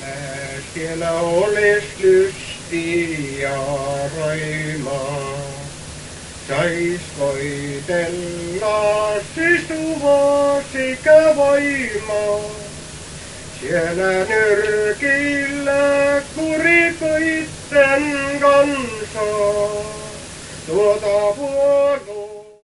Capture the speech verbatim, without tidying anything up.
siellä olis lysti ja roimaa. Sais koitella sisuvaa sikä voimaa. Siellä nyrkillä kurikoitten kanssa tuota vuotta.